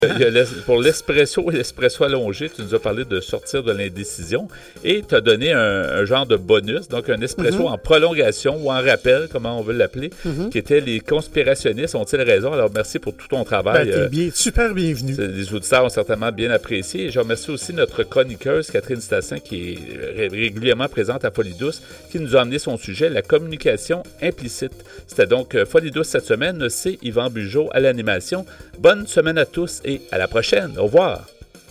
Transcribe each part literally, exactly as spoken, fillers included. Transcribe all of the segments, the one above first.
Il y a l'es- pour l'espresso et l'espresso allongé, tu nous as parlé de sortir de l'indécision et tu as donné un, un genre de bonus, donc un espresso mm-hmm. en prolongation ou en rappel, comment on veut l'appeler, mm-hmm. qui était les conspirationnistes ont-ils raison? Alors merci pour tout ton travail. Ben, t'es bien, super bienvenue. Les auditeurs ont certainement bien apprécié. Et je remercie aussi notre chroniqueuse Catherine Stassin qui est ré- régulièrement présente à Folie Douce, qui nous a amené son sujet, la communication implicite. C'était donc euh, Folie Douce cette semaine. C'est Yvan Bugeaud à l'animation. Bonne semaine à tous et à la prochaine. Au revoir.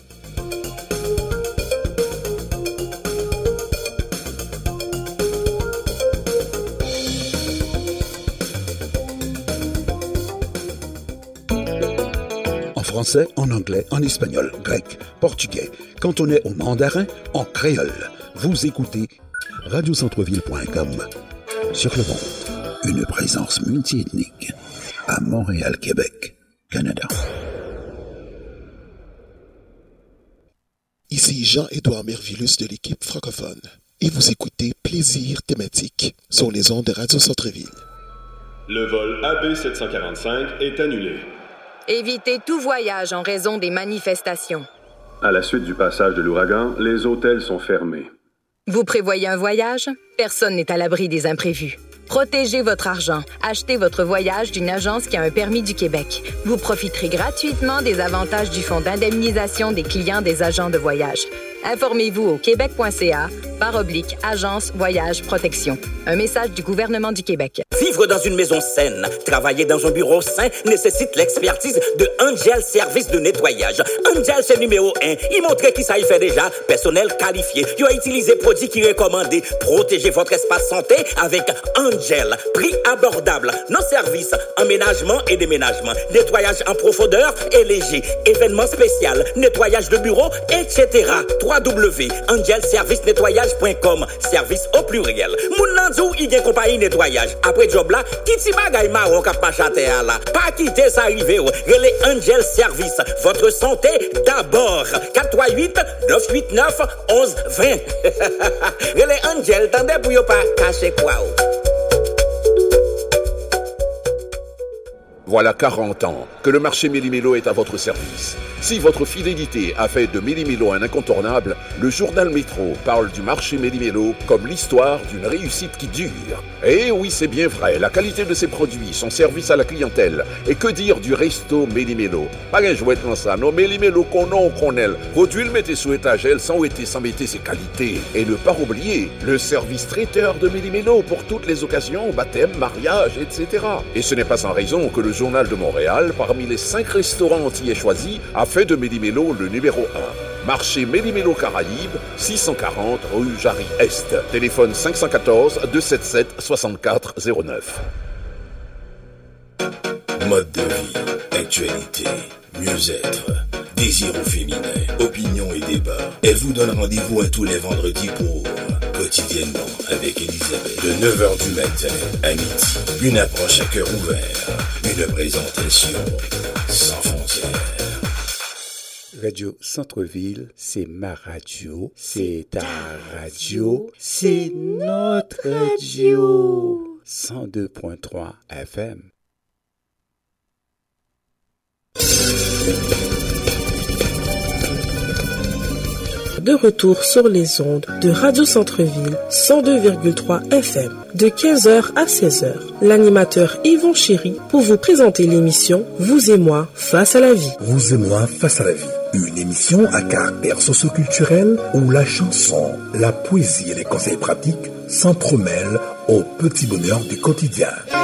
En français, en anglais, en espagnol, grec, portugais. Quand on est au mandarin, en créole. Vous écoutez radio centre-ville point com. Sur le monde, une présence multiethnique à Montréal, Québec, Canada. Ici Jean-Édouard Mervillus de l'équipe francophone et vous écoutez Plaisir thématique sur les ondes de Radio Centre-Ville. Le vol A B sept cent quarante-cinq est annulé. Évitez tout voyage en raison des manifestations. À la suite du passage de l'ouragan, les hôtels sont fermés. Vous prévoyez un voyage? Personne n'est à l'abri des imprévus. Protégez votre argent. Achetez votre voyage d'une agence qui a un permis du Québec. Vous profiterez gratuitement des avantages du fonds d'indemnisation des clients des agents de voyage. Informez-vous au québec point c a barre oblique agence voyage protection. Un message du gouvernement du Québec. Vivre dans une maison saine, travailler dans un bureau sain nécessite l'expertise de Angel Service de nettoyage. Angel, c'est numéro un. Il montre qui ça y fait déjà. Personnel qualifié. Il a utilisé produits qui recommandés. Protégez votre espace santé avec Angel. Prix abordable. Nos services, emménagement et déménagement. Nettoyage en profondeur et léger. Événements spécial. Nettoyage de bureau, et cetera. w w w point angel service nettoyage point com. Service au pluriel. Moun nanzou, il y a compagnie nettoyage. Après job là, qui ti bagay marron kap machate à la. Pas quitter ça arrivé. Relais Angel Service. Votre santé d'abord. quatre trois huit neuf huit neuf onze vingt. Relais Angel, tendez pour yo pas cacher quoi. Voilà quarante ans que le marché Méli-Mélo est à votre service. Si votre fidélité a fait de Méli-Mélo un incontournable, le journal Métro parle du marché Méli-Mélo comme l'histoire d'une réussite qui dure. Et oui, c'est bien vrai, la qualité de ses produits, son service à la clientèle, et que dire du resto Méli-Mélo. Pas un jouet comme ça, non, Méli-Mélo qu'on a, qu'on aime. Produit le mettez sous étagère sans ouéter, sans mettre ses qualités. Et ne pas oublier le service traiteur de Méli-Mélo pour toutes les occasions, baptême, mariage, et cetera. Et ce n'est pas sans raison que le Journal de Montréal, parmi les cinq restaurants entiers choisis, a fait de Méli-Mélo le numéro un. Marché Méli-Mélo Caraïbes, six cent quarante rue Jarry-Est. Téléphone cinq un quatre, deux sept sept, six quatre zéro neuf. Mode de vie, actualité, mieux-être, désir au féminin, opinion et débat. Elle vous donne rendez-vous à tous les vendredis pour Quotidiennement avec Elisabeth. De neuf heures du matin à midi. Une approche à cœur ouvert. Une présentation sans frontières. Radio Centre-Ville, c'est ma radio, c'est ta radio, c'est notre radio. cent deux point trois F M. De retour sur les ondes de Radio Centre-Ville cent deux virgule trois F M de quinze heures à seize heures. L'animateur Yvon Chéry pour vous présenter l'émission Vous et moi face à la vie. Vous et moi face à la vie. Une émission à caractère socioculturel où la chanson, la poésie et les conseils pratiques s'entremêlent au petit bonheur du quotidien.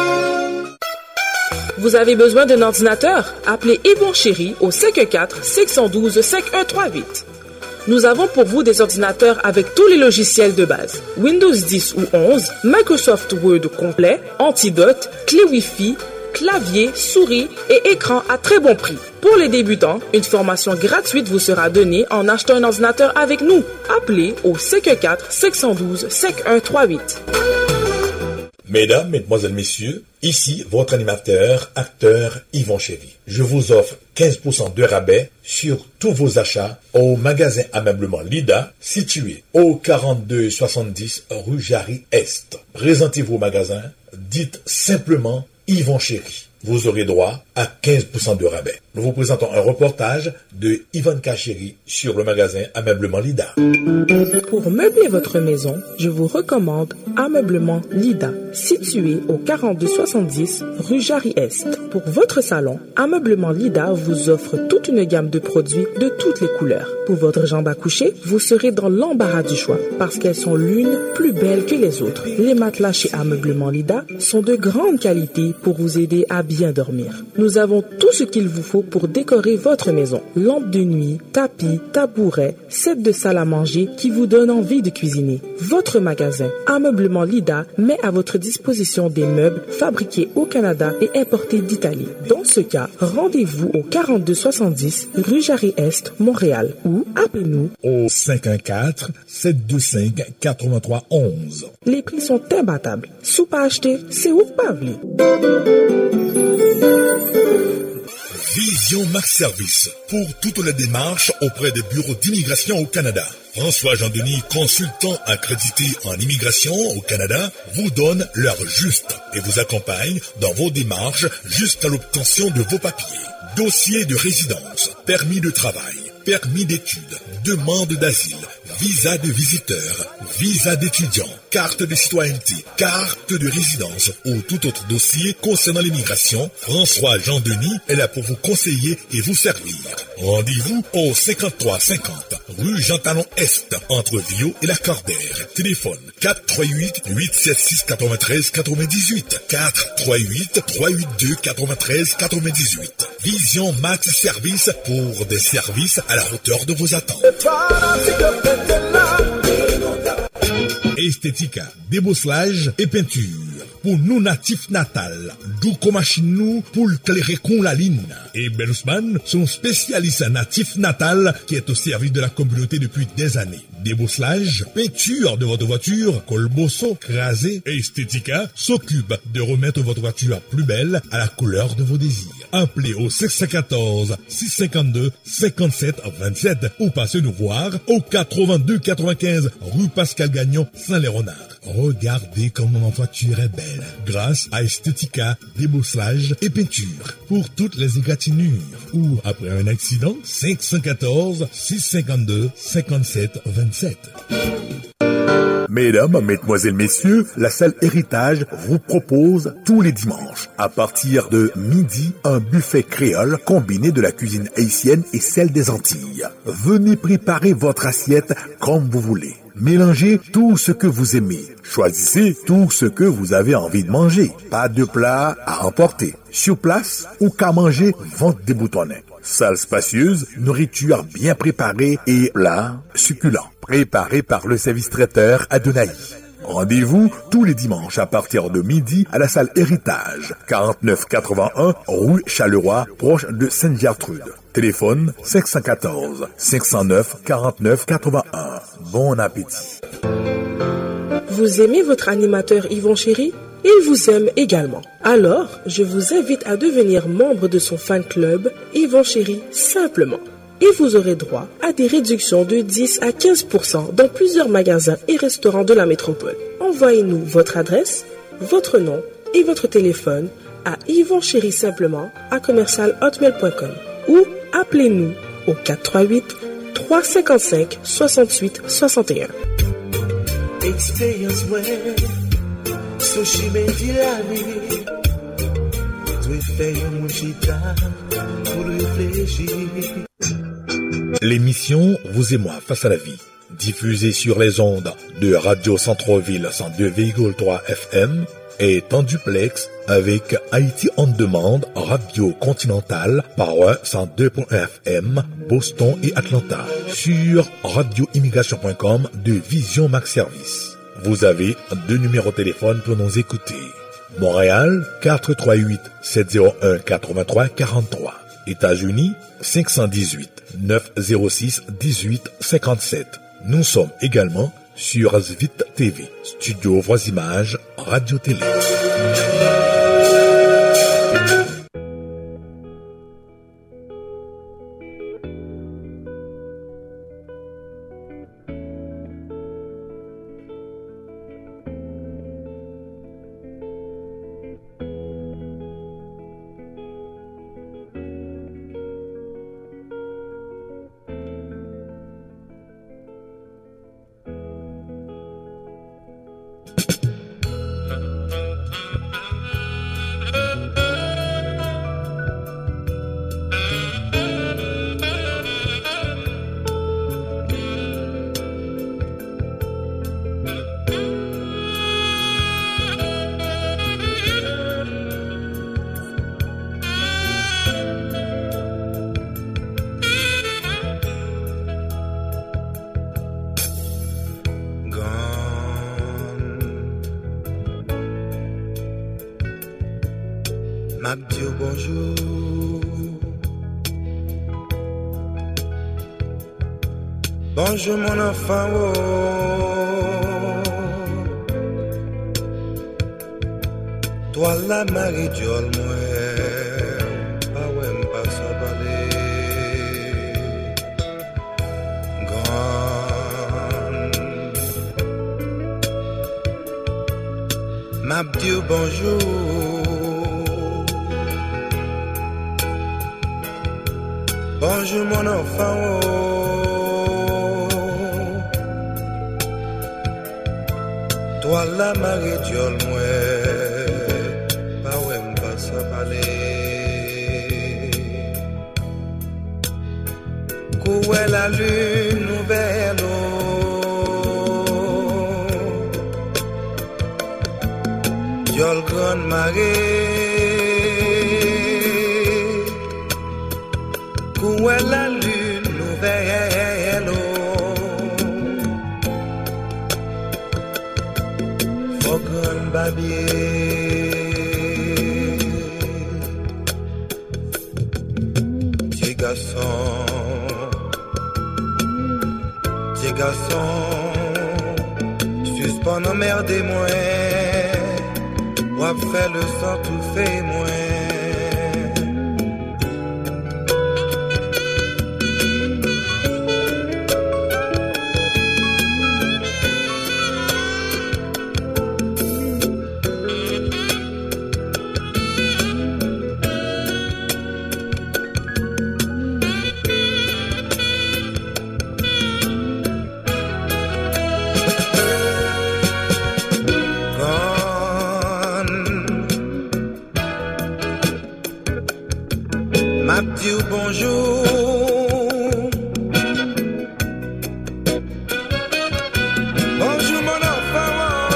Vous avez besoin d'un ordinateur? Appelez Yvon Chéry au cinq un quatre, six un deux, cinq un trois huit. Nous avons pour vous des ordinateurs avec tous les logiciels de base. Windows dix ou onze, Microsoft Word complet, antidote, clé Wi-Fi, clavier, souris et écran à très bon prix. Pour les débutants, une formation gratuite vous sera donnée en achetant un ordinateur avec nous. Appelez au cinq un quatre, six un deux, cinq un trois huit. Mesdames, Mesdemoiselles, Messieurs, ici votre animateur, acteur Yvon Chéry. Je vous offre quinze pour cent de rabais sur tous vos achats au magasin Ameublement Lida, situé au quarante-deux soixante-dix rue Jarry-Est. Présentez-vous au magasin, dites simplement Yvon Chéry. vous aurez droit à quinze pour cent de rabais. Nous vous présentons un reportage de Yvonne Cachéry sur le magasin Ameublement Lida. Pour meubler votre maison, je vous recommande Ameublement Lida, situé au quarante-deux soixante-dix rue Jarry-Est. Pour votre salon, Ameublement Lida vous offre toute une gamme de produits de toutes les couleurs. Pour votre jambe à coucher, vous serez dans l'embarras du choix parce qu'elles sont l'une plus belle que les autres. Les matelas chez Ameublement Lida sont de grande qualité pour vous aider à bien dormir. Nous avons tout ce qu'il vous faut pour décorer votre maison. Lampe de nuit, tapis, tabouret, set de salle à manger qui vous donne envie de cuisiner. Votre magasin Ameublement Lida met à votre disposition des meubles fabriqués au Canada et importés d'Italie. Dans ce cas, rendez-vous au quarante-deux soixante-dix rue Jarry-Est, Montréal ou appelez-nous au cinq un quatre, sept deux cinq, quatre trois un un. Les prix sont imbattables. Sous pas acheter, c'est où pas venir. Vision Max Service pour toutes les démarches auprès des bureaux d'immigration au Canada. François Jean-Denis, consultant accrédité en immigration au Canada, vous donne l'heure juste et vous accompagne dans vos démarches jusqu'à l'obtention de vos papiers. Dossier de résidence, permis de travail, permis d'études, demande d'asile, visa de visiteur, visa d'étudiant, carte de citoyenneté, carte de résidence ou tout autre dossier concernant l'immigration, François Jean-Denis est là pour vous conseiller et vous servir. Rendez-vous au cinquante-trois cinquante rue Jean-Talon-Est, entre Viau et la Cordère. Téléphone quatre trois huit, huit sept six, neuf trois neuf huit, quatre trois huit, trois huit deux, neuf trois neuf huit. Vision Max Service pour des services à la hauteur de vos attentes. Esthética, débosselage et peinture. Pour nous natifs natal, Douko machine nous pour éclairer con la ligne. Et Benusman, son spécialiste natif natal qui est au service de la communauté depuis des années. Débosselage, peinture de votre voiture, colbosso, crasé et Esthética s'occupe de remettre votre voiture plus belle à la couleur de vos désirs. Appelez au six un quatre, six cinq deux, cinquante-sept vingt-sept ou passez nous voir au quatre-vingt-deux quatre-vingt-quinze rue Pascal Gagnon, Saint-Léonard. Regardez comment ma voiture est belle grâce à Esthética, débosselage et peinture pour toutes les égratignures. Ou après un accident, cinq un quatre, six cinq deux, cinquante-sept vingt-sept. Mesdames, mesdemoiselles, messieurs, la salle Héritage vous propose tous les dimanches, à partir de midi, un buffet créole combiné de la cuisine haïtienne et celle des Antilles. Venez préparer votre assiette comme vous voulez. Mélangez tout ce que vous aimez. Choisissez tout ce que vous avez envie de manger. Pas de plat à emporter. Sur place ou qu'à manger, vente déboutonnée. Salle spacieuse, nourriture bien préparée et plats succulents. Préparés par le service traiteur Adonai. Rendez-vous tous les dimanches à partir de midi à la salle Héritage, quarante-neuf quatre-vingt-un rue Charleroi, proche de Sainte-Gertrude. Téléphone cinq un quatre, cinq zéro neuf, quarante-neuf quatre-vingt-un. Bon appétit. Vous aimez votre animateur Yvon Chéri? Il vous aime également. Alors, je vous invite à devenir membre de son fan club Yvon Chéri simplement. Et vous aurez droit à des réductions de dix à quinze pour cent dans plusieurs magasins et restaurants de la métropole. Envoyez-nous votre adresse, votre nom et votre téléphone à Yvon Chéri simplement à commercial hotmail point com ou appelez-nous au quatre trois huit, trois cinq cinq, six huit six un. Expérience moi, sushi menti la nuit, doit faire mon chita pour réfléchir. L'émission Vous et moi face à la vie, diffusée sur les ondes de Radio Centre-Ville cent deux virgule trois F M, est en duplex avec Haïti On Demand, Radio Continentale, Power cent deux point un F M, Boston et Atlanta, sur radio immigration point com de Vision Max Service. Vous avez deux numéros de téléphone pour nous écouter. Montréal, quatre trois huit, sept zéro un, quatre-vingt-trois quarante-trois. États-Unis, cinq un huit, neuf zéro six, dix-huit cinquante-sept. Nous sommes également sur Zvit T V, Studio Voix Images, Radio Télé. dire bonjour. Bonjour mon enfant, oh. Toi la Marie Diol, moi, pas ouais, pas ça balai. Grande. M'a dit bonjour. Bonjour mon enfant, oh. Toi la Marie Diol, moi, pas ouais, pas ça parler. Coué la lune nouvelle, Diol grande marée. Coué la lune nouvelle, Fogone babier, petit garçon, petit garçon, suspend en mer des moins, ou a fait le sang tout fait moins. Bonjour, bonjour mon enfant,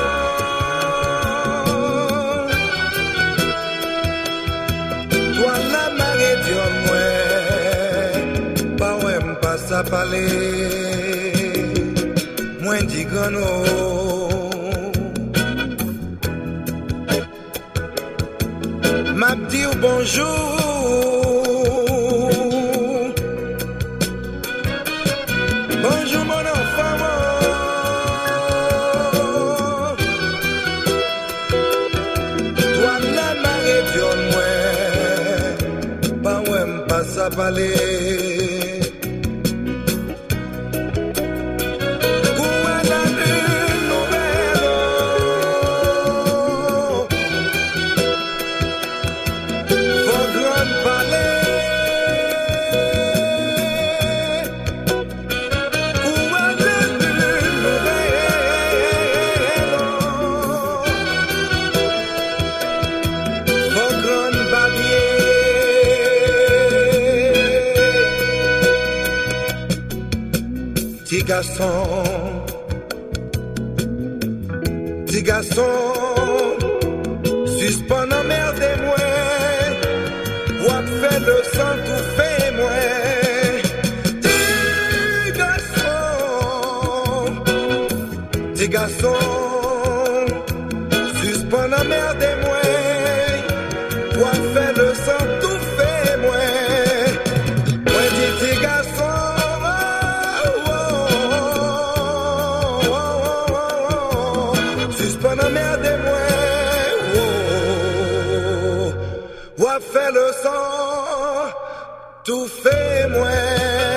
toi la marée Dieu moi, pas ouais m'pas à parler, moins dit gano, m'a dit bonjour. Balé. Petit garçon, petit garçon, suspend en mer des moins, ou a fait le sang tout fait moins. Petit garçon, petit garçon, suspend en mer des moins, ou a fait le sang tout fait moins. Moi dis petit garçon. Fait le sang, tout fait moins.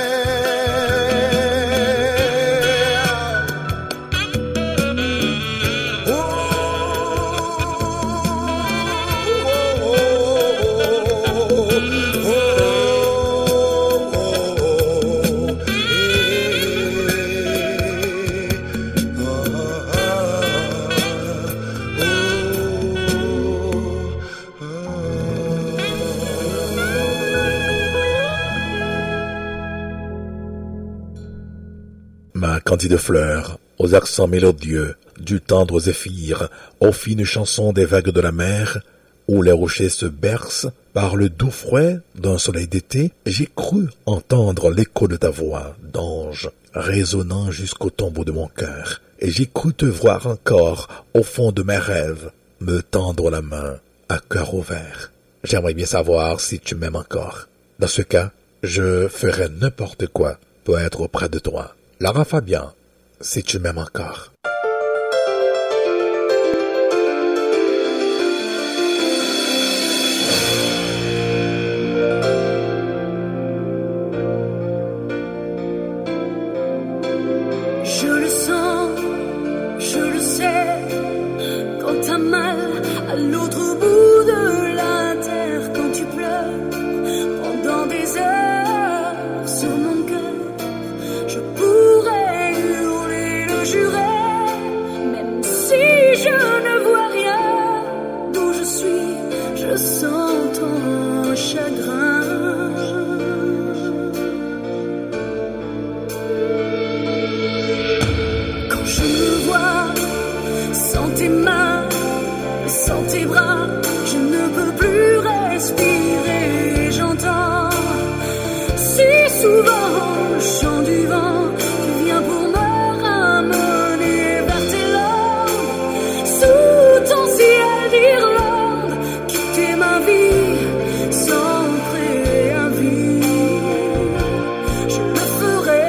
De fleurs, aux accents mélodieux, du tendre zéphyr, aux fines chansons des vagues de la mer, où les rochers se bercent par le doux froid d'un soleil d'été, j'ai cru entendre l'écho de ta voix d'ange résonnant jusqu'au tombeau de mon cœur, et j'ai cru te voir encore au fond de mes rêves, me tendre la main à cœur ouvert. j'aimerais bien savoir si tu m'aimes encore. Dans ce cas, je ferai n'importe quoi pour être auprès de toi. Lara Fabian, si tu m'aimes encore. Je le sens, je le sais, quand t'as mal à l'autre bout de la terre, quand tu pleures pendant des heures sur mon cœur, je pourrais hurler, le jurer, même si je ne vois rien d'où je suis, je sens ton chagrin. Je me vois sans tes mains, sans tes bras, je ne peux plus respirer. J'entends si souvent le chant du vent qui vient pour me ramener vers tes langues. Sous ton ciel d'Irlande, quitter ma vie sans préavis, je le ferai.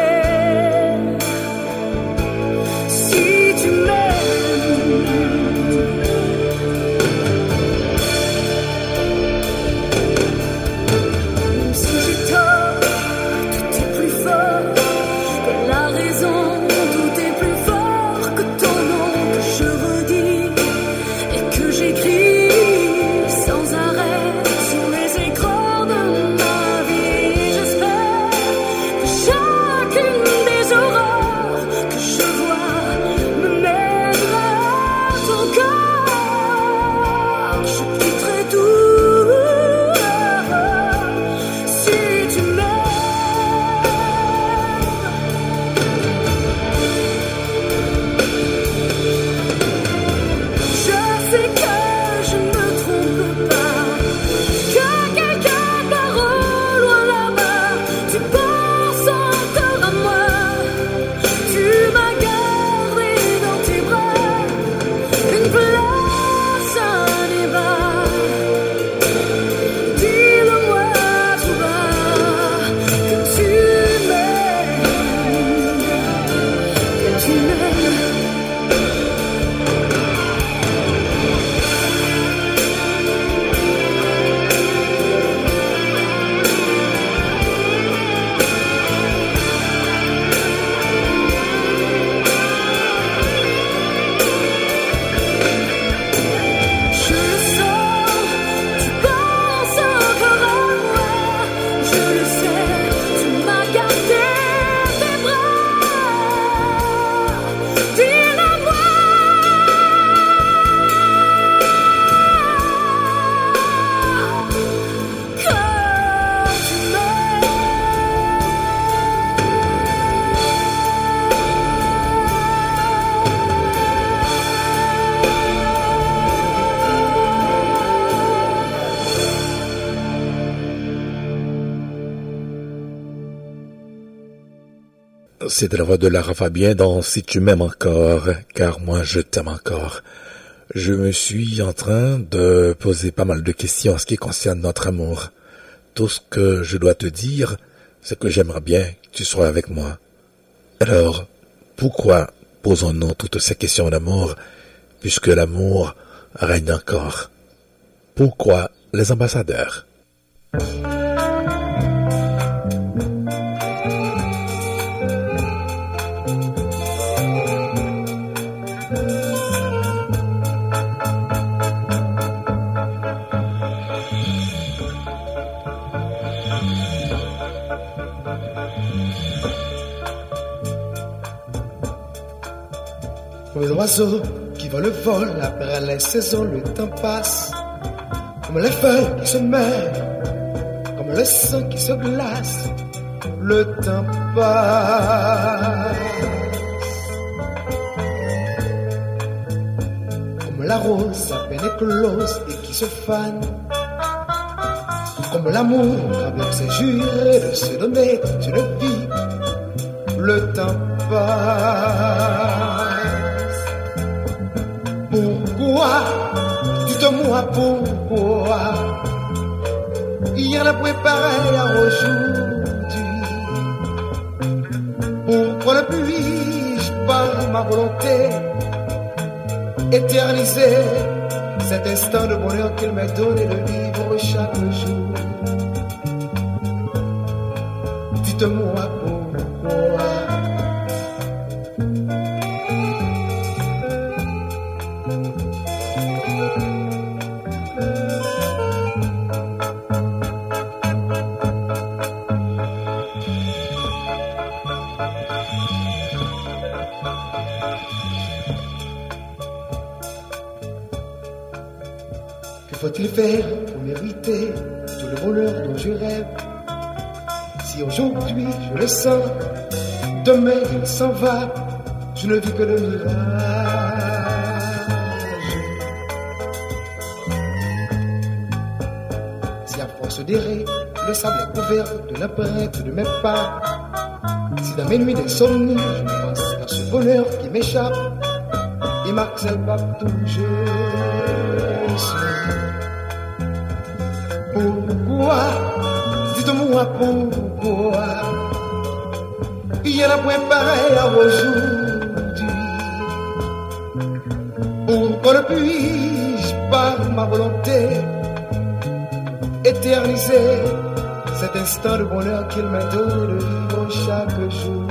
C'était la voix de Lara Fabian dans Si tu m'aimes encore, car moi je t'aime encore. Je me suis en train de poser pas mal de questions en ce qui concerne notre amour. Tout ce que je dois te dire, c'est que j'aimerais bien que tu sois avec moi. Alors, pourquoi posons-nous toutes ces questions d'amour, puisque l'amour règne encore? Pourquoi les ambassadeurs? Comme l'oiseau qui vole le vol après les saisons, le temps passe. Comme les feuilles qui se meurent, comme le sang qui se glace, le temps passe. Comme la rose à peine éclose et qui se fane. Comme l'amour avec ses jurés de se donner une vie, le temps passe. Pourquoi, dites-moi pourquoi, il y en a point pareil à aujourd'hui. Pourquoi ne puis-je par ma volonté éterniser cet instant de bonheur qu'il m'a donné de vivre chaque jour? Dites-moi pourquoi. Que faut-il faire pour mériter tout le bonheur dont je rêve? Si aujourd'hui je le sens, demain il s'en va, je ne vis que de mirages. Si à force d'errer, le sable est couvert de l'empreinte de mes pas, si dans mes nuits d'insomnie, je ne pense qu'à ce bonheur qui m'échappe, et Marcel partout je suis. Pourquoi? Dites-moi pourquoi. Il y en a point pareil à aujourd'hui. Pourquoi ne puis-je par ma volonté éterniser cet instant de bonheur qu'il m'a donné de vivre chaque jour?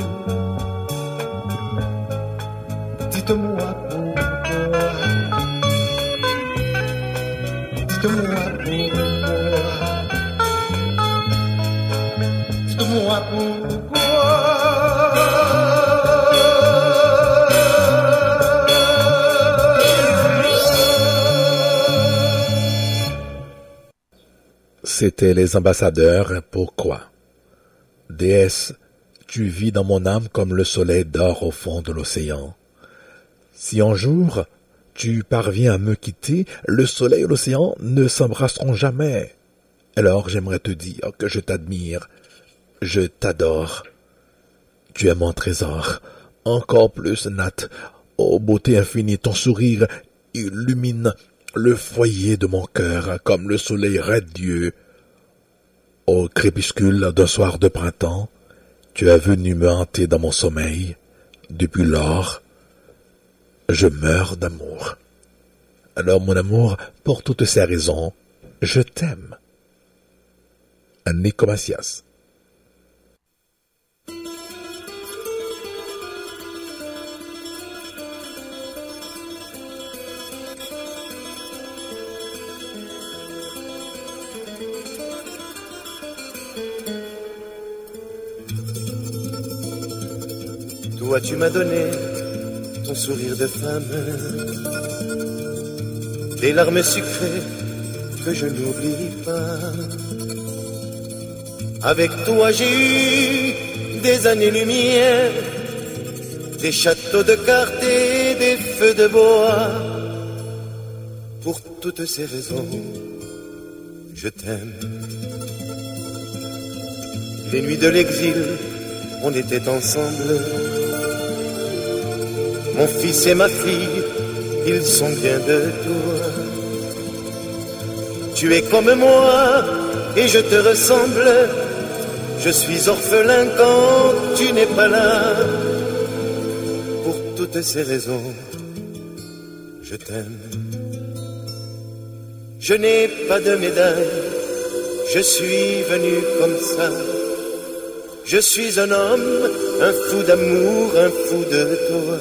Dites-moi pourquoi. Dites-moi pourquoi. Dites-moi pourquoi. C'étaient les ambassadeurs. Pourquoi? Déesse, tu vis dans mon âme comme le soleil dort au fond de l'océan. Si un jour tu parviens à me quitter, le soleil et l'océan ne s'embrasseront jamais. Alors j'aimerais te dire que je t'admire, je t'adore. Tu es mon trésor, encore plus, Nat. Ô beauté infinie, ton sourire illumine le foyer de mon cœur comme le soleil radieux. Au crépuscule d'un soir de printemps, tu es venu me hanter dans mon sommeil. Depuis lors, je meurs d'amour. Alors, mon amour, pour toutes ces raisons, je t'aime. Nico Macias. Toi, tu m'as donné ton sourire de femme, des larmes sucrées que je n'oublie pas. Avec toi, j'ai eu des années-lumière, des châteaux de cartes et des feux de bois. Pour toutes ces raisons, je t'aime. Les nuits de l'exil, on était ensemble. Mon fils et ma fille, ils sont bien de toi. Tu es comme moi et je te ressemble. Je suis orphelin quand tu n'es pas là. Pour toutes ces raisons, je t'aime. Je n'ai pas de médaille, je suis venu comme ça. Je suis un homme, un fou d'amour, un fou de toi.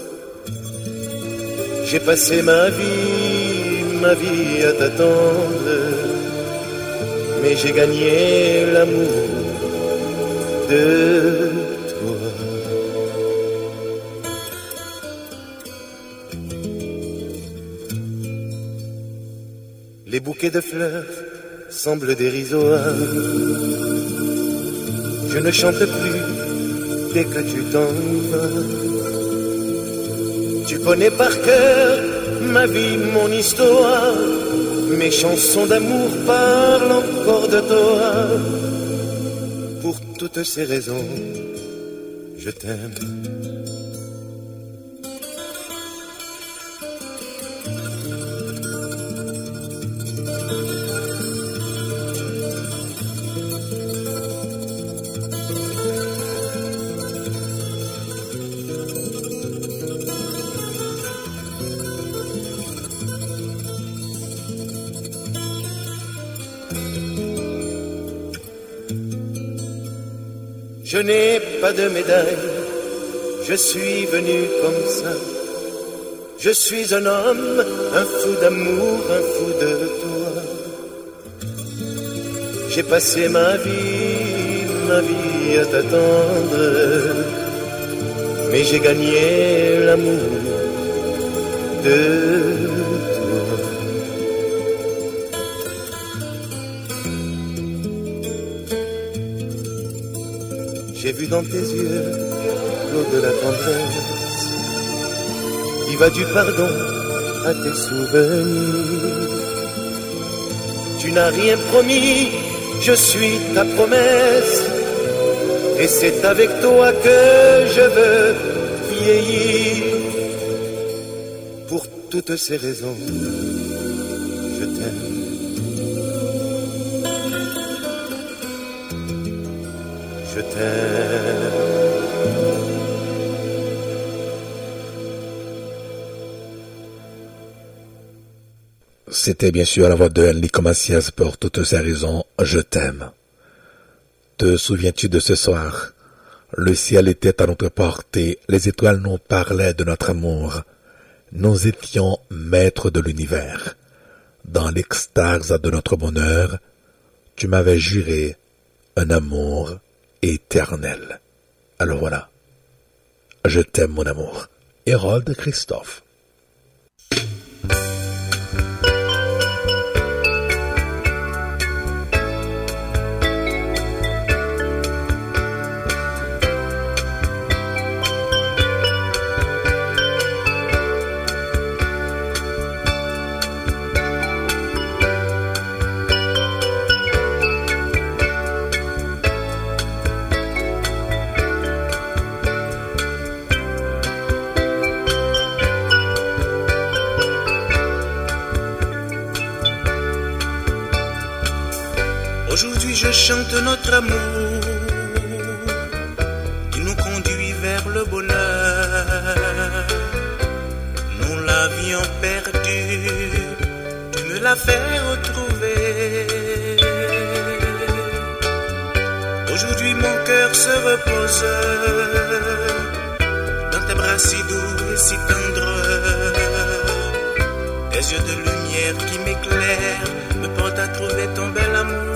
J'ai passé ma vie, ma vie à t'attendre, mais j'ai gagné l'amour de toi. Les bouquets de fleurs semblent dérisoires. Je ne chante plus dès que tu t'en vas. Tu connais par cœur ma vie, mon histoire. Mes chansons d'amour parlent encore de toi. Pour toutes ces raisons, je t'aime. Je n'ai pas de médaille, je suis venu comme ça. Je suis un homme, un fou d'amour, un fou de toi. J'ai passé ma vie, ma vie à t'attendre, mais j'ai gagné l'amour de toi. J'ai vu dans tes yeux l'eau de la tendresse qui va du pardon à tes souvenirs. Tu n'as rien promis, je suis ta promesse, et c'est avec toi que je veux vieillir. Pour toutes ces raisons, je t'aime. Je t'aime. C'était bien sûr la voix de Enrico Macias pour toutes ces raisons, je t'aime. Te souviens-tu de ce soir? Le ciel était à notre portée, les étoiles nous parlaient de notre amour. Nous étions maîtres de l'univers. Dans l'extase de notre bonheur, tu m'avais juré un amour éternel. Alors voilà, je t'aime mon amour. Hérold Christophe. Aujourd'hui je chante notre amour qui nous conduit vers le bonheur. Nous l'avions perdu, tu me l'as fait retrouver. Aujourd'hui mon cœur se repose dans tes bras si doux et si tendres. Tes yeux de lumière qui m'éclairent me portent à trouver ton bel amour.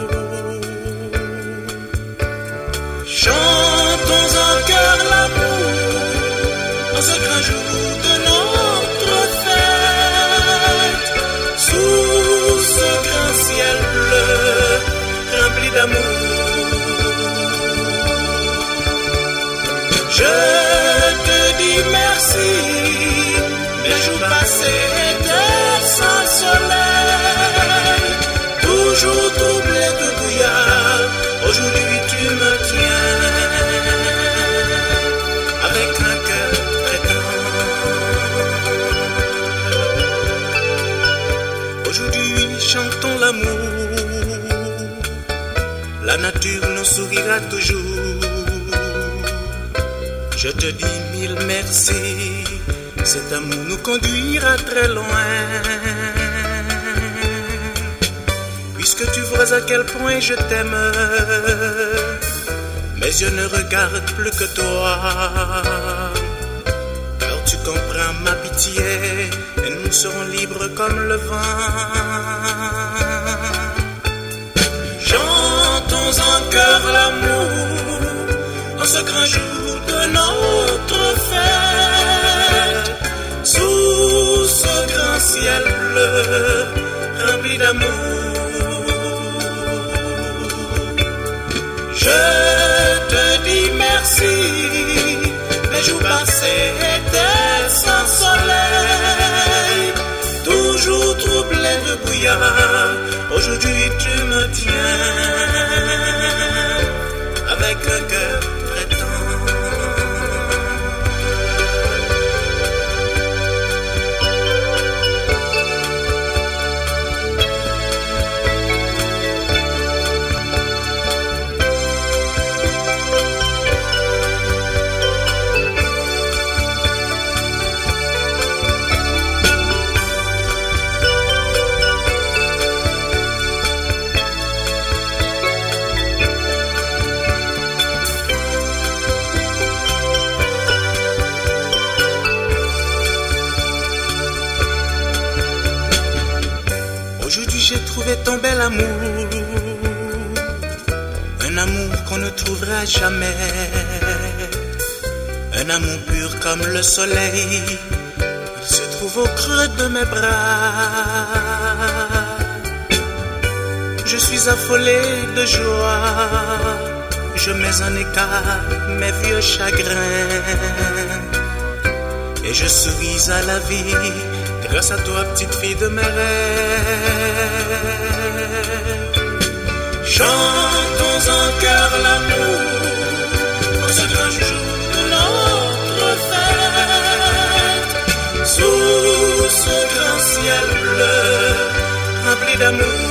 Chantons en cœur l'amour en ce grand jour de notre fête, sous ce grand ciel bleu rempli d'amour. Je te dis merci, mes jours passés étaient sans soleil, toujours troublés de brouillard. Aujourd'hui tu me tiens avec un cœur très tendre. Aujourd'hui chantons l'amour, la nature nous sourira toujours. Je te dis mille merci, cet amour nous conduira très loin. Puisque tu vois à quel point je t'aime, mes yeux ne regardent plus que toi. Car tu comprends ma pitié et nous serons libres comme le vent. Chantons en cœur l'amour en ce grand jour de notre fête, sous ce grand ciel bleu rempli d'amour. Je te dis merci, les jours passés étaient sans soleil, toujours troublés de brouillard. Aujourd'hui tu me tiens avec un cœur très tendre. trouvé ton bel amour, un amour qu'on ne trouvera jamais, un amour pur comme le soleil, il se trouve au creux de mes bras. Je suis affolé de joie, je mets en écart mes vieux chagrins et je souris à la vie grâce à toi, petite fille de mes rêves. Chantons en cœur l'amour en ce grand jour de notre fête, sous ce grand ciel bleu rempli d'amour.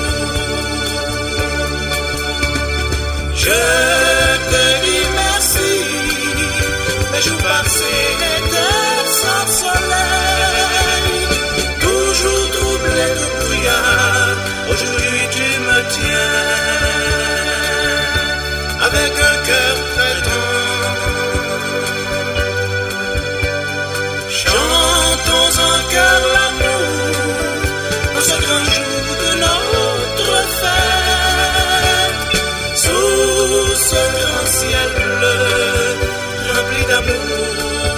Je te dis merci, mes jours passés étaient sans soleil, toujours troublés de brouillard. Aujourd'hui tu me tiens avec un cœur très tendre. Chantons en cœur l'amour pour ce grand jour de notre fête, sous ce grand ciel bleu rempli d'amour.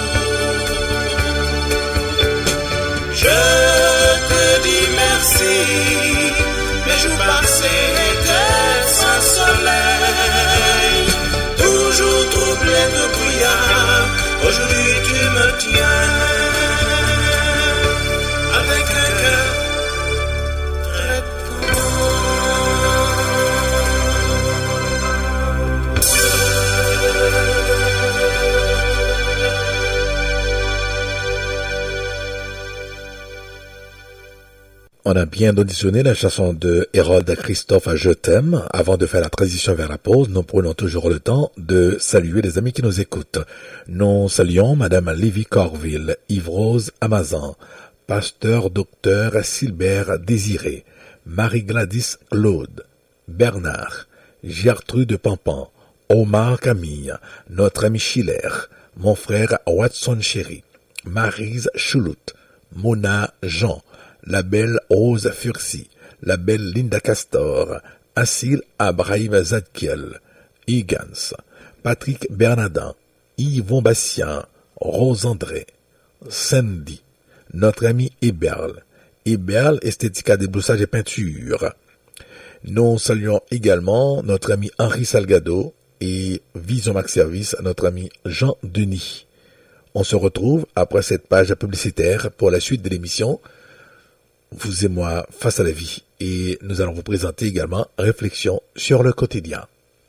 Je te dis merci, mes jours passés étaient sans soleil, toujours troublés de brouillard. Aujourd'hui tu me tiens avec un cœur très On a bien auditionné la chanson de Harold Christophe à Je t'aime. Avant de faire la transition vers la pause, nous prenons toujours le temps de saluer les amis qui nous écoutent. Nous saluons Madame Lévy Corville, Yves-Rose Amazan, Pasteur Docteur Silbert Désiré, Marie-Gladys Claude, Bernard, Gertrude Pampan, Omar Camille, notre ami Schiller, mon frère Watson Chéri, Maryse Choulout, Mona Jean, la belle Rose Fursi, la belle Linda Castor, Assil Abrahim Zadkiel, Higgins, Patrick Bernardin, Yvon Bastien, Rose André, Sandy, notre ami Eberl, Eberl Esthética Débloussage et Peinture. Nous saluons également notre ami Henri Salgado et Vision Max Service, notre ami Jean Denis. On se retrouve après cette page publicitaire pour la suite de l'émission Vous et moi face à la vie, et nous allons vous présenter également Réflexion sur le quotidien.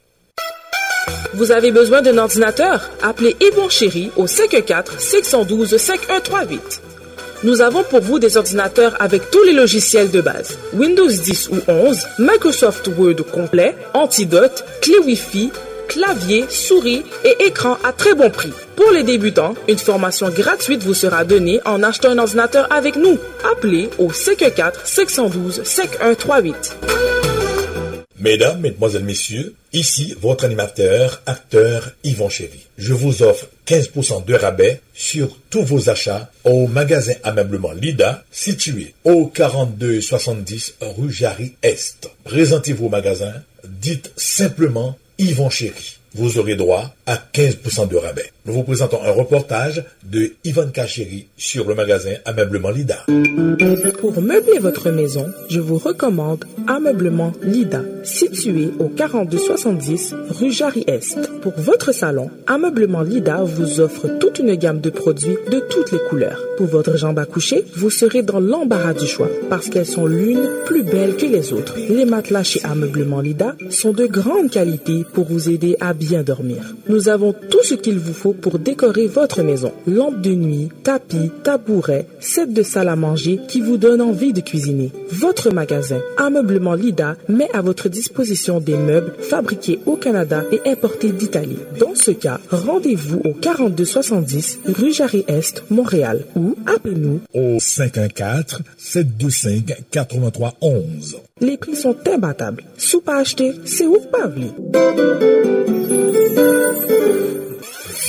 Vous avez besoin d'un ordinateur? Appelez Yvon Chéri au cinq un quatre, six un deux, cinq un trois huit. Nous avons pour vous des ordinateurs avec tous les logiciels de base. Windows dix ou onze, Microsoft Word complet, antidote, clé Wi-Fi, clavier, souris et écran à très bon prix. Pour les débutants, une formation gratuite vous sera donnée en achetant un ordinateur avec nous. Appelez au cinq un quatre, six un deux, cinq un trois huit. Mesdames, Mesdemoiselles, Messieurs, ici votre animateur, acteur Yvon Chéri. Je vous offre quinze pour cent de rabais sur tous vos achats au magasin Ameublement Lida, situé au quarante-deux soixante-dix rue Jarry-Est. Présentez-vous au magasin, dites simplement Yvon Chéri. Vous aurez droit à quinze pour cent de rabais. Nous vous présentons un reportage de Yvonne Chéri sur le magasin Ameublement Lida. Pour meubler votre maison, je vous recommande Ameublement Lida, situé au quarante-deux soixante-dix rue Jarry-Est. Pour votre salon, Ameublement Lida vous offre toute une gamme de produits de toutes les couleurs. Pour votre jambe à coucher, vous serez dans l'embarras du choix parce qu'elles sont l'une plus belle que les autres. Les matelas chez Ameublement Lida sont de grande qualité pour vous aider à bien dormir. Nous avons tout ce qu'il vous faut pour décorer votre maison. Lampe de nuit, tapis, tabouret, set de salle à manger qui vous donne envie de cuisiner. Votre magasin Ameublement Lida met à votre disposition des meubles fabriqués au Canada et importés d'Italie. Dans ce cas, rendez-vous au quarante-deux soixante-dix rue Jarry-Est, Montréal ou appelez-nous au cinq un quatre, sept deux cinq, quatre trois un un. Les prix sont imbattables. Sous pas acheter, c'est ou pas venir.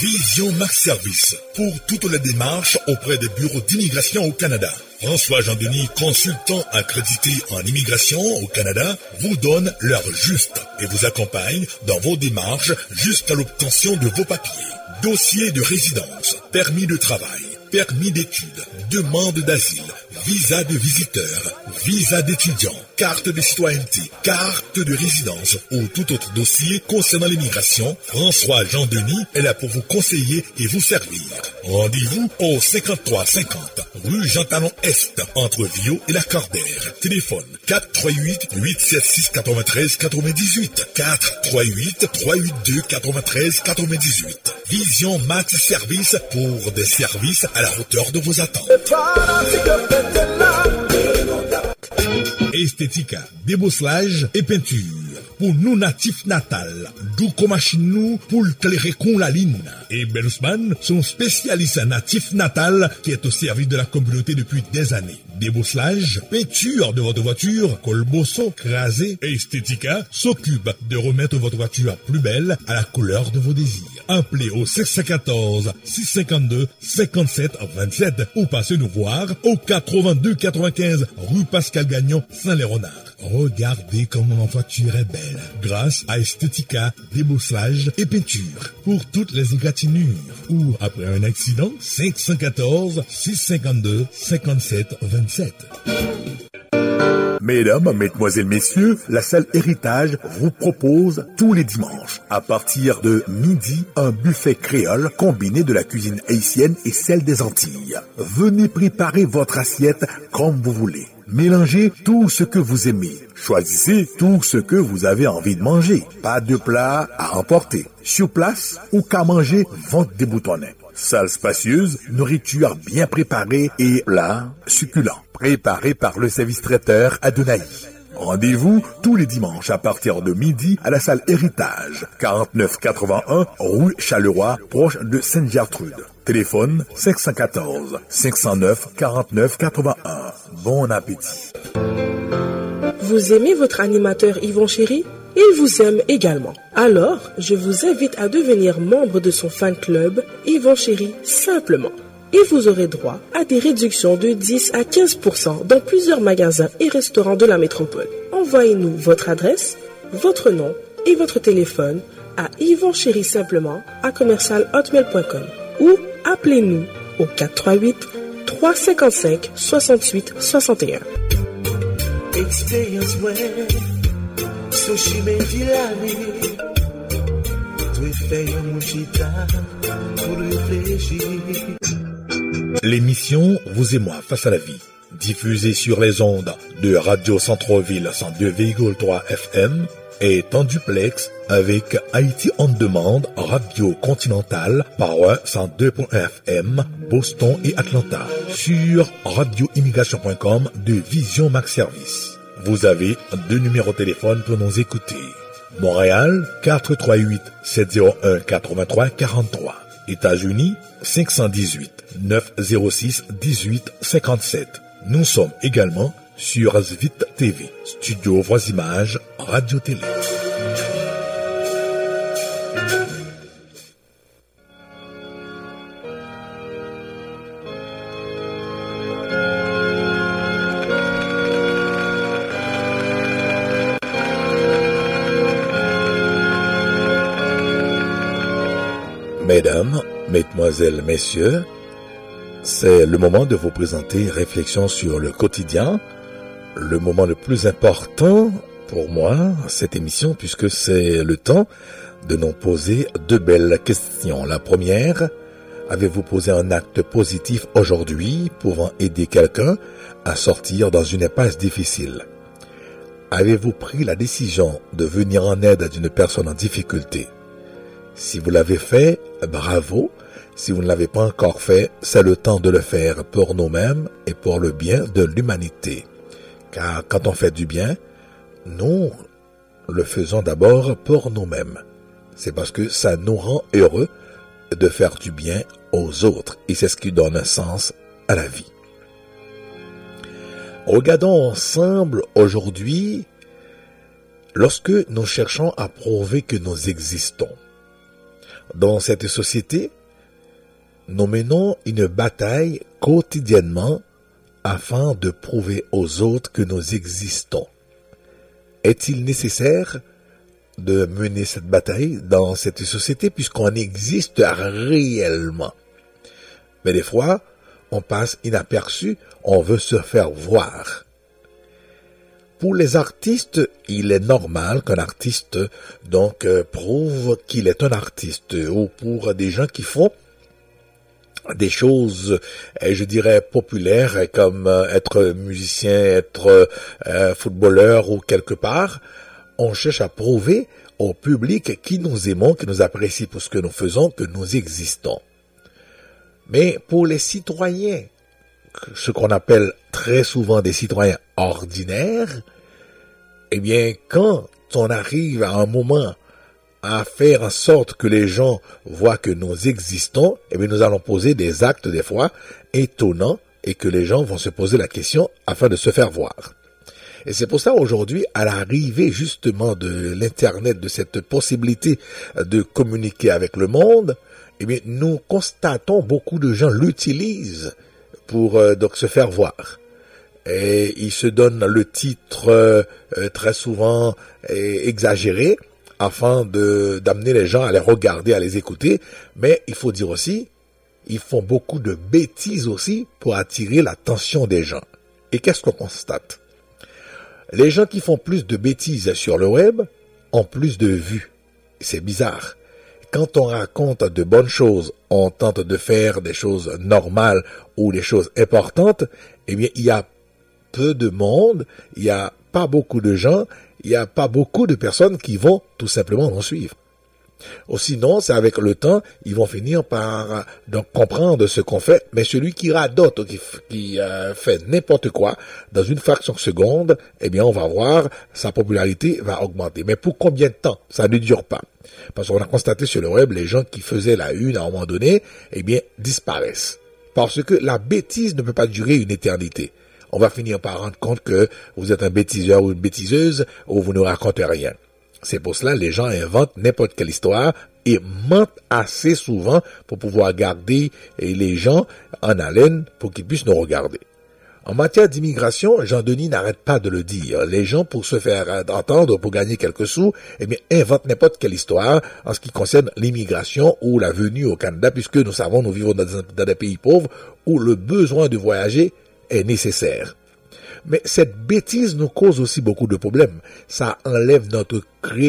Vision Max Service pour toutes les démarches auprès des bureaux d'immigration au Canada. François Jean-Denis, consultant accrédité en immigration au Canada, vous donne l'heure juste et vous accompagne dans vos démarches jusqu'à l'obtention de vos papiers. Dossier de résidence, permis de travail, permis d'études, demande d'asile, visa de visiteur, visa d'étudiant, carte de citoyenneté, carte de résidence ou tout autre dossier concernant l'immigration, François Jean-Denis est là pour vous conseiller et vous servir. Rendez-vous au cinquante-trois cinquante rue Jean-Talon Est, entre Viau et la Cordère. Téléphone quatre trois huit, huit sept six, neuf trois neuf huit, quatre trois huit, trois huit deux, neuf trois neuf huit. Vision Max Service pour des services à la hauteur de vos attentes. Esthética, débosselage et peinture. Pour nous natifs natals, d'où comme machine nous pour éclairer con la ligne. Et Bellsman sont spécialistes natifs natal qui est au service de la communauté depuis des années. Débosselage, peinture de votre voiture, colbosso, crasé et Esthética s'occupe de remettre votre voiture plus belle à la couleur de vos désirs. Appelez au six un quatre, six cinq deux, cinquante-sept vingt-sept ou passez nous voir au quatre-vingt-deux quatre-vingt-quinze rue Pascal Gagnon, Saint-Léonard. Regardez comment ma voiture est belle grâce à Esthética, débosselage et peinture pour toutes les égratignures. Ou après un accident, cinq un quatre, six cinq deux, cinquante-sept vingt-sept. Mesdames, mesdemoiselles, messieurs, la salle Héritage vous propose tous les dimanches, à partir de midi, un buffet créole combiné de la cuisine haïtienne et celle des Antilles. Venez préparer votre assiette comme vous voulez. Mélangez tout ce que vous aimez. Choisissez tout ce que vous avez envie de manger. Pas de plat à emporter. Sur place ou qu'à manger, vente des boutonnets. Salle spacieuse, nourriture bien préparée et plats succulents. Préparés par le service traiteur Adonai. Rendez-vous tous les dimanches à partir de midi à la salle Héritage, quarante-neuf quatre-vingt-un rue Charleroi, proche de Sainte-Gertrude. Téléphone cinq un quatre, cinq zéro neuf, quarante-neuf quatre-vingt-un. Bon appétit. Vous aimez votre animateur Yvon Chéri? Il vous aime également. Alors, je vous invite à devenir membre de son fan club Yvon Chéri simplement. Et vous aurez droit à des réductions de dix à quinze pour cent dans plusieurs magasins et restaurants de la métropole. Envoyez-nous votre adresse, votre nom et votre téléphone à Yvon Chéri simplement à commercial hotmail point com ou appelez-nous au quatre trois huit, trois cinq cinq, soixante-huit soixante et un. Expérience ouais, sushi me la vie. Tu fais un mouchita pour réfléchir. L'émission Vous et moi face à la vie, diffusée sur les ondes de Radio Centre-Ville cent deux virgule trois F M, est en duplex avec Haïti On Demand, Radio Continentale, Power cent deux point un F M, Boston et Atlanta, sur radio immigration point com de Vision Max Service. Vous avez deux numéros de téléphone pour nous écouter. Montréal, quatre trois huit, sept zéro un, quatre-vingt-trois quarante-trois. États-Unis, cinq un huit, neuf zéro six, dix-huit cinquante-sept. Nous sommes également sur Zvit T V, Studio Voisimage, Radio Télé. Mesdames, mesdemoiselles, messieurs, c'est le moment de vous présenter Réflexions sur le quotidien, le moment le plus important pour moi, cette émission, puisque c'est le temps de nous poser deux belles questions. La première, avez-vous posé un acte positif aujourd'hui pouvant aider quelqu'un à sortir dans une impasse difficile? Avez-vous pris la décision de venir en aide d'une personne en difficulté? Si vous l'avez fait, bravo. Si vous ne l'avez pas encore fait, c'est le temps de le faire pour nous-mêmes et pour le bien de l'humanité. Car quand on fait du bien, nous le faisons d'abord pour nous-mêmes. C'est parce que ça nous rend heureux de faire du bien aux autres. Et c'est ce qui donne un sens à la vie. Regardons ensemble aujourd'hui, lorsque nous cherchons à prouver que nous existons. Dans cette société, nous menons une bataille quotidiennement afin de prouver aux autres que nous existons. Est-il nécessaire de mener cette bataille dans cette société puisqu'on existe réellement? Mais des fois, on passe inaperçu, on veut se faire voir. Pour les artistes, il est normal qu'un artiste donc euh, prouve qu'il est un artiste. Ou pour des gens qui font des choses, euh, je dirais, populaires, comme euh, être musicien, être euh, footballeur ou quelque part, on cherche à prouver au public qui nous aimons, qui nous apprécie pour ce que nous faisons, que nous existons. Mais pour les citoyens, ce qu'on appelle très souvent des citoyens ordinaires, eh bien, quand on arrive à un moment à faire en sorte que les gens voient que nous existons, eh bien, nous allons poser des actes, des fois, étonnants, et que les gens vont se poser la question afin de se faire voir. Et c'est pour ça, aujourd'hui, à l'arrivée, justement, de l'Internet, de cette possibilité de communiquer avec le monde, eh bien, nous constatons beaucoup de gens l'utilisent pour euh, donc se faire voir. Et ils se donnent le titre euh, très souvent euh, exagéré afin de d'amener les gens à les regarder, à les écouter. Mais il faut dire aussi, ils font beaucoup de bêtises aussi pour attirer l'attention des gens. Et qu'est-ce qu'on constate? Les gens qui font plus de bêtises sur le web ont plus de vues. C'est bizarre. Quand on raconte de bonnes choses, on tente de faire des choses normales ou des choses importantes, eh bien, il y a peu de monde, il n'y a pas beaucoup de gens, il n'y a pas beaucoup de personnes qui vont tout simplement nous suivre. Ou sinon, c'est avec le temps, ils vont finir par donc comprendre ce qu'on fait, mais celui qui radote, qui, qui euh, fait n'importe quoi, dans une fraction de seconde, eh bien, on va voir, sa popularité va augmenter. Mais pour combien de temps? Ça ne dure pas. Parce qu'on a constaté sur le web, les gens qui faisaient la une à un moment donné, eh bien, disparaissent. Parce que la bêtise ne peut pas durer une éternité. On va finir par rendre compte que vous êtes un bêtiseur ou une bêtiseuse, ou vous ne racontez rien. C'est pour cela que les gens inventent n'importe quelle histoire et mentent assez souvent pour pouvoir garder les gens en haleine pour qu'ils puissent nous regarder. En matière d'immigration, Jean-Denis n'arrête pas de le dire. Les gens, pour se faire entendre, pour gagner quelques sous, eh bien, inventent n'importe quelle histoire en ce qui concerne l'immigration ou la venue au Canada, puisque nous savons, nous vivons dans des, dans des pays pauvres où le besoin de voyager est nécessaire. Mais cette bêtise nous cause aussi beaucoup de problèmes. Ça enlève notre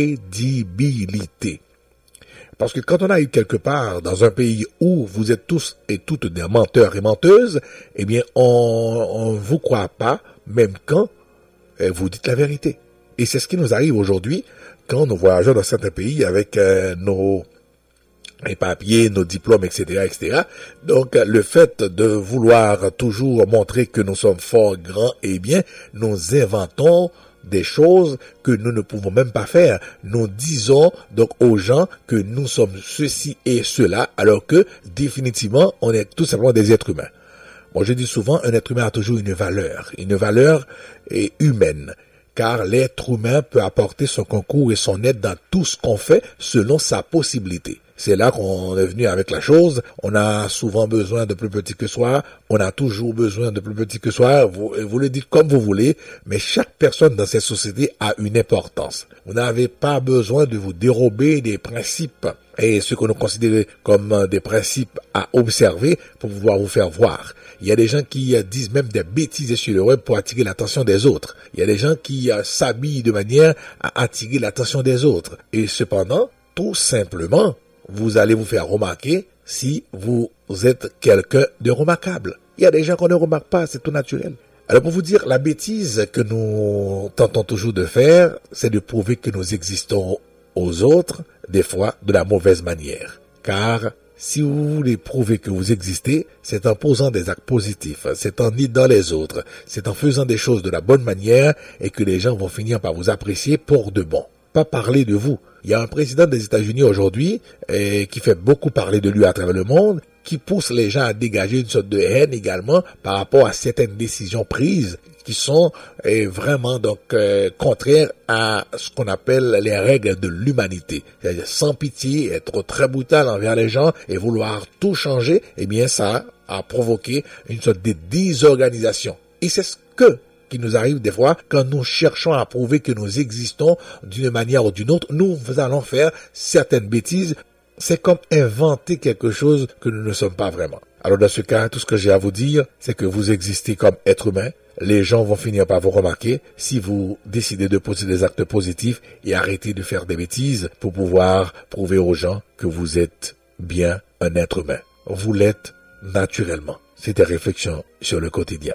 crédibilité. Parce que quand on arrive quelque part dans un pays où vous êtes tous et toutes des menteurs et menteuses, eh bien, on ne vous croit pas, même quand eh, vous dites la vérité. Et c'est ce qui nous arrive aujourd'hui quand nous voyageons dans certains pays avec euh, nos les papiers, nos diplômes, et cetera, et cetera. Donc, le fait de vouloir toujours montrer que nous sommes forts, grands et bien, nous inventons des choses que nous ne pouvons même pas faire. Nous disons donc aux gens que nous sommes ceci et cela, alors que définitivement, on est tout simplement des êtres humains. Bon, je dis souvent, un être humain a toujours une valeur, une valeur est humaine. Car l'être humain peut apporter son concours et son aide dans tout ce qu'on fait selon sa possibilité. C'est là qu'on est venu avec la chose. On a souvent besoin de plus petit que soi. On a toujours besoin de plus petit que soi. Vous, vous le dites comme vous voulez, mais chaque personne dans cette société a une importance. Vous n'avez pas besoin de vous dérober des principes et ce que nous considérons comme des principes à observer pour pouvoir vous faire voir. Il y a des gens qui euh, disent même des bêtises sur le web pour attirer l'attention des autres. Il y a des gens qui euh, s'habillent de manière à attirer l'attention des autres. Et cependant, tout simplement, vous allez vous faire remarquer si vous êtes quelqu'un de remarquable. Il y a des gens qu'on ne remarque pas, c'est tout naturel. Alors pour vous dire, la bêtise que nous tentons toujours de faire, c'est de prouver que nous existons aux autres, des fois de la mauvaise manière. Car si vous voulez prouver que vous existez, c'est en posant des actes positifs, c'est en aidant les autres, c'est en faisant des choses de la bonne manière et que les gens vont finir par vous apprécier pour de bon. Pas parler de vous. Il y a un président des États-Unis aujourd'hui eh, qui fait beaucoup parler de lui à travers le monde qui pousse les gens à dégager une sorte de haine également par rapport à certaines décisions prises qui sont eh, vraiment donc euh, contraires à ce qu'on appelle les règles de l'humanité. C'est-à-dire sans pitié, être très brutal envers les gens et vouloir tout changer, eh bien ça a provoqué une sorte de désorganisation. Et c'est ce que qui nous arrive des fois quand nous cherchons à prouver que nous existons d'une manière ou d'une autre. Nous allons faire certaines bêtises. C'est comme inventer quelque chose que nous ne sommes pas vraiment. Alors dans ce cas, tout ce que j'ai à vous dire, c'est que vous existez comme être humain. Les gens vont finir par vous remarquer si vous décidez de poser des actes positifs et arrêter de faire des bêtises pour pouvoir prouver aux gens que vous êtes bien un être humain. Vous l'êtes naturellement. C'était Réflexion sur le quotidien.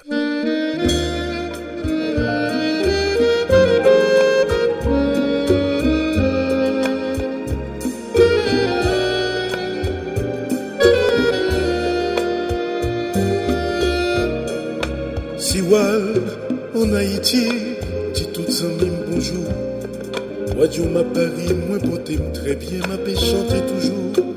Siwal, en Haïti, dit tout ça même bonjour. Moi, Dieu m'a Paris, moi, porté très bien, m'a fait chanter toujours.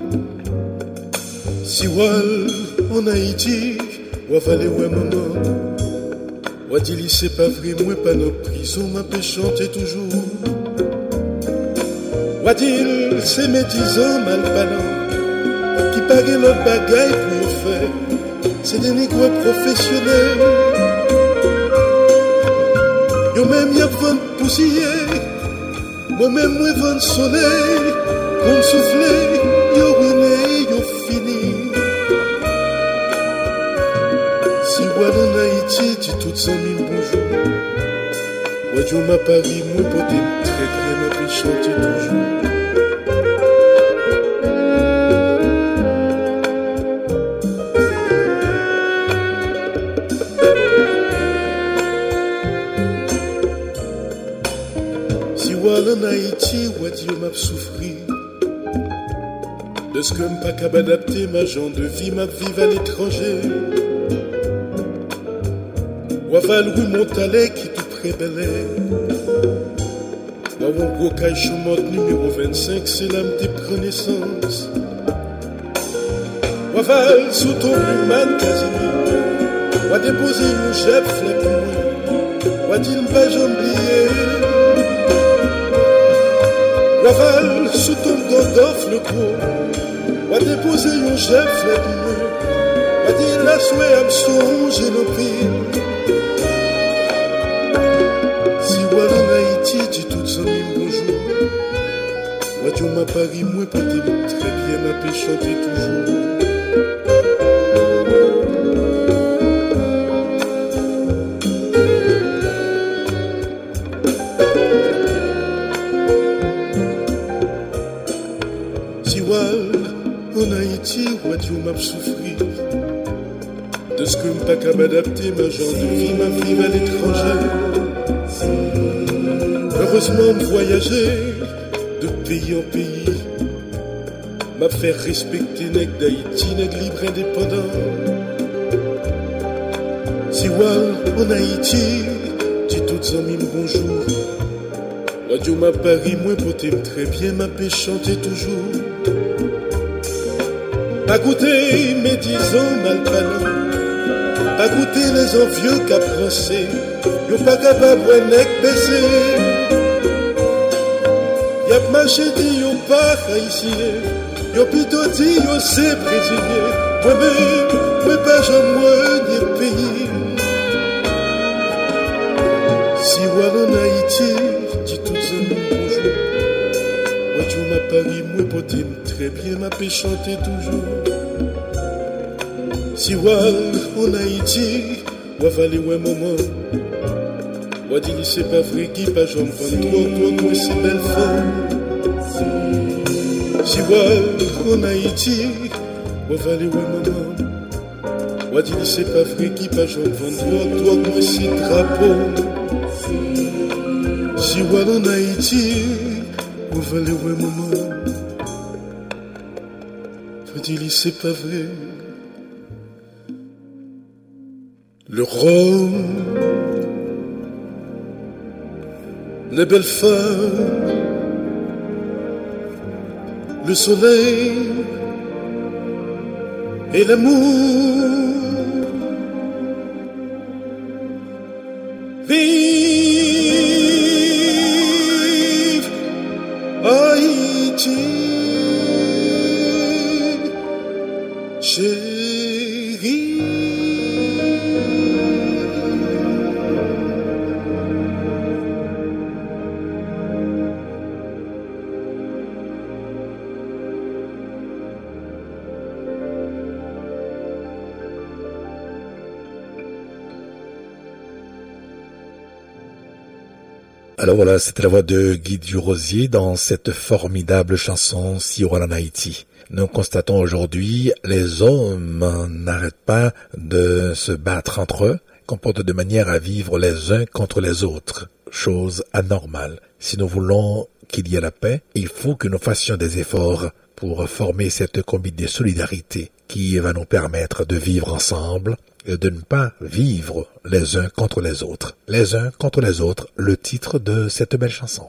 Siwal, en Haïti, moi, valé, ouais, maman. Moi, dit, c'est pas vrai, moi, pas nos prison, m'a fait chanter toujours. Moi, dit, c'est mes dix ans, mal parlant, qui pagaient notre bagaille pour faire. C'est des négros professionnels. Yo même y'a vent poussière, moi-même moi vent soleil, comme souffler, yo wine, yo fini. Si moi en Haïti, dis tout ça mille bonjour. Moi Dieu m'a Paris, moi pote très bien, m'a fait chanter toujours. En Haïti, ouais, Dieu m'a souffri de ce que m'pas qu'à m'adapter, ma genre de vie, m'a vive à l'étranger. Waval rue Montalet qui tout près Bel Air. Moi, mon gros caille choumotte numéro vingt-cinq, c'est là m'te prend naissance. Waval sous ton man Casimir, wa déposer une chef là pour moi. Wa dit m'pas j'oublier. Waval sous ton Godolphe le gros, wa déposer un chef là pour moi. Wa dire la souhait à me songer le pire. Si wa en Haïti, dis tout ça mille bonjour. Wa Dieu m'a Paris, moi pour te très bien, m'a fait chanter toujours. En Haïti, ouais, Dieu m'a souffri de ce que m'pas qu'à m'adapter, ma genre de vie, ma vie à l'étranger. Heureusement, me voyager de pays en pays m'a fait respecter nèg d'Haïti, nèg libre indépendant. Si ouais, en Haïti, dis tout ça, mime bonjour. Ouais, Dieu m'a Paris, moi, pour t'aimer très bien, m'a fait chanter toujours. Pas goûter mes dix ans mal parlant, pas goûter les envieux qu'a pensé, yo pas capable de nec baisser. Y'a marché dit yo pas haïtien, yo plutôt dit yo c'est brésilien. Moi-même, moi pas jamais ni pays. Si voilà en Haïti, dis tout ça bonjour. Moi tu m'as Paris, moi pour t'aimer très bien, m'a fait chanter toujours. Si wal en Haïti, wa valé ouais maman. Wa dit c'est pas vrai qui pas j'en vingt-trois, toi moi c'est belle femme. Si wal en Haïti, wa valé ouais maman. Wa dit c'est pas vrai qui pas j'en vingt-trois, toi moi c'est drapeau. Si wal en Haïti, wa valé ouais maman. Wa dit c'est pas vrai. Le rhum, les belles femmes, le soleil, et l'amour. Vive Haïti, chérie. Alors voilà, c'était la voix de Guy Durosier dans cette formidable chanson Si on en Haïti. Nous constatons aujourd'hui, les hommes n'arrêtent pas de se battre entre eux, comportent de manière à vivre les uns contre les autres, chose anormale. Si nous voulons qu'il y ait la paix, il faut que nous fassions des efforts pour former cette combine de solidarité qui va nous permettre de vivre ensemble et de ne pas vivre les uns contre les autres. Les uns contre les autres, le titre de cette belle chanson.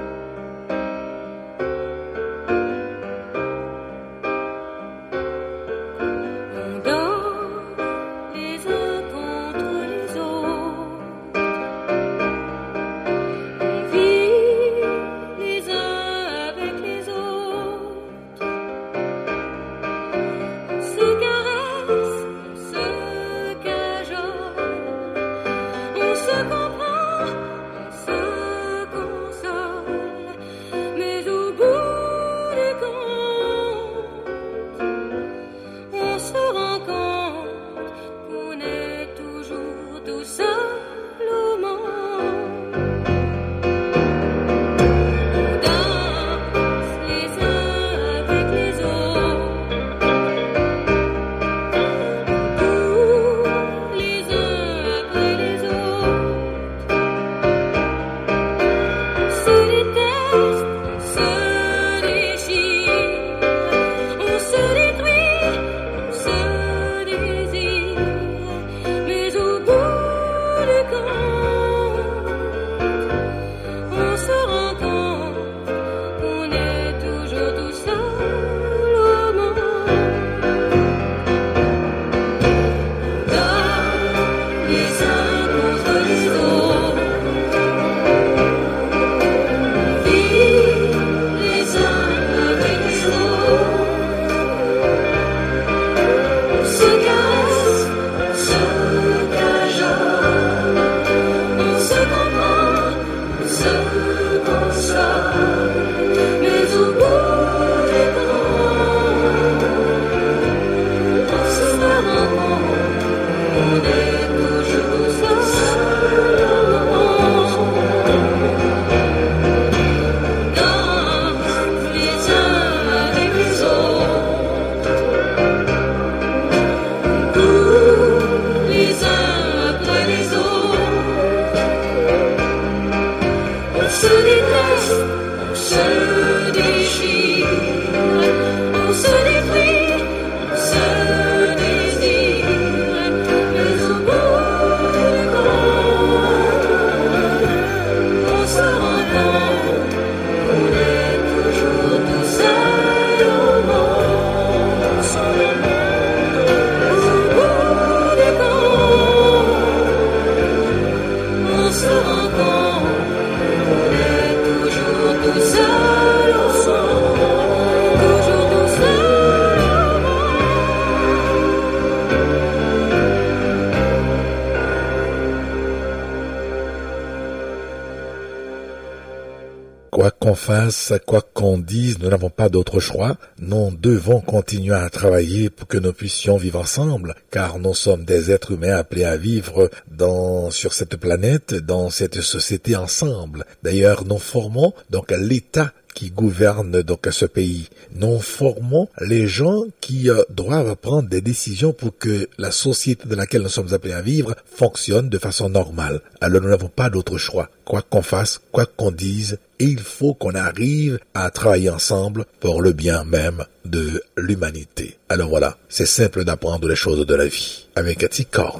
Quoi qu'on fasse, quoi qu'on dise, nous n'avons pas d'autre choix. Nous devons continuer à travailler pour que nous puissions vivre ensemble, car nous sommes des êtres humains appelés à vivre dans, sur cette planète, dans cette société ensemble. D'ailleurs, nous formons donc l'État qui gouverne donc ce pays. Nous formons les gens qui euh, doivent prendre des décisions pour que la société dans laquelle nous sommes appelés à vivre fonctionne de façon normale. Alors nous n'avons pas d'autre choix. Quoi qu'on fasse, quoi qu'on dise, il faut qu'on arrive à travailler ensemble pour le bien même de l'humanité. Alors voilà, c'est simple d'apprendre les choses de la vie avec T-Corn.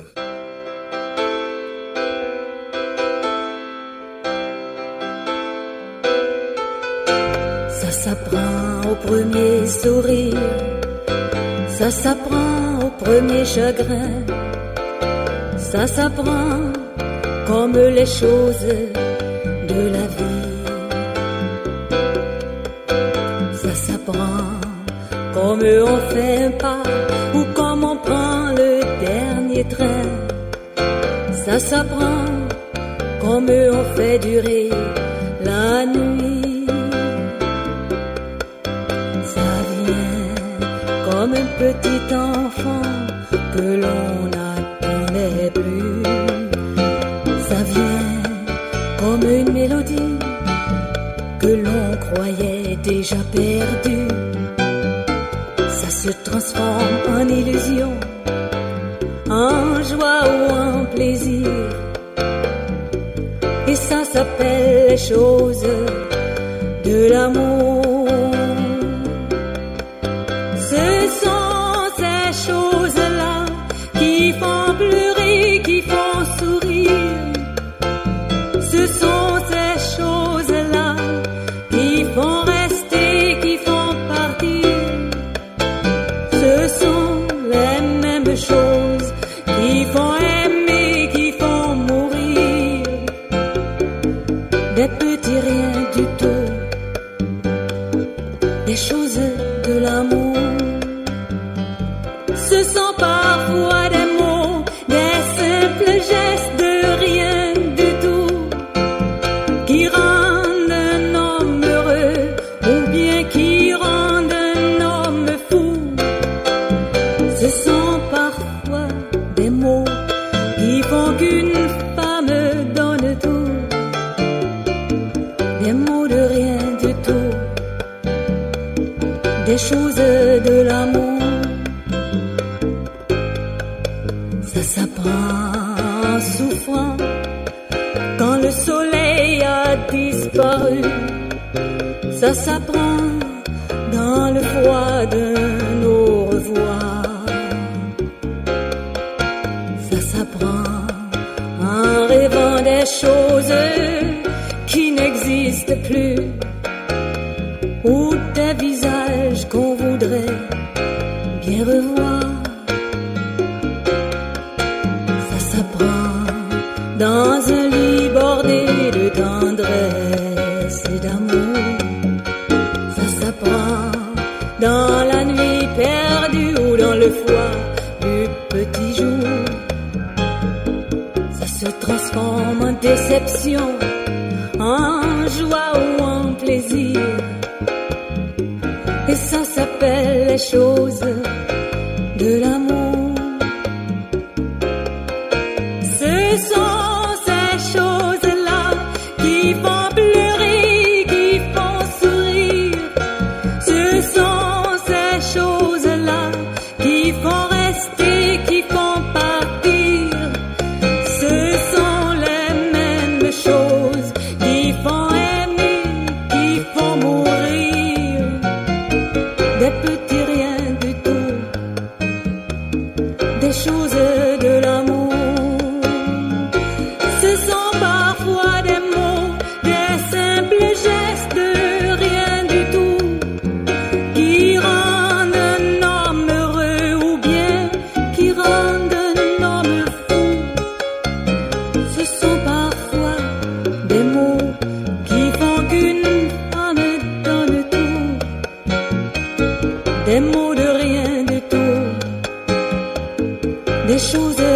Ça s'apprend au premier sourire, ça s'apprend premier chagrin. Ça s'apprend comme les choses de la vie. Ça s'apprend comme on fait un pas ou comme on prend le dernier train. Ça s'apprend comme on fait durer la nuit. Ça vient comme un petit enfant que l'on n'attendait plus. Ça vient comme une mélodie que l'on croyait déjà perdue. Ça se transforme en illusion, en joie ou en plaisir. Et ça s'appelle les choses de l'amour. Ce sont ces choses-là qui font pleurer, qui font sourire. Ce sont ces choses-là qui font rester, qui font partir. Ce sont les mêmes choses qui font aimer, qui font mourir. Des petits riens du tout, des choses de l'amour. Ce sont parfois des mots, des simples gestes de rien du tout, qui rendent un homme heureux ou bien qui rendent un homme fou. Ce sont parfois des mots qui font qu'une femme donne tout, des mots de rien du tout, des choses de l'amour. Ça s'apprend souffrant quand le soleil a disparu. Ça s'apprend dans le froid d'un au revoir. Ça s'apprend en rêvant des choses qui n'existent plus, ou des visages qu'on voudrait bien revoir. Ça s'apprend dans un lit bordé de tendresse et d'amour. Ça s'apprend dans la nuit perdue ou dans le froid du petit jour. Ça se transforme en déception, en joie ou en plaisir. Et ça s'appelle les choses de l'amour. Ce sont ces choses-là qui font pleurer, qui font sourire. Ce sont ces choses-là qui font rester, qui font partir. Ce sont les mêmes choses qui font aimer, qui font mourir. Des petits riens du tout, des choses de l'amour. Ce sont parfois des mots, des simples gestes de rien du tout, qui rendent un homme heureux ou bien qui rendent un homme fou. Ce sont parfois des mots qui font qu'une femme donne tout, des mots de rien du tout, des choses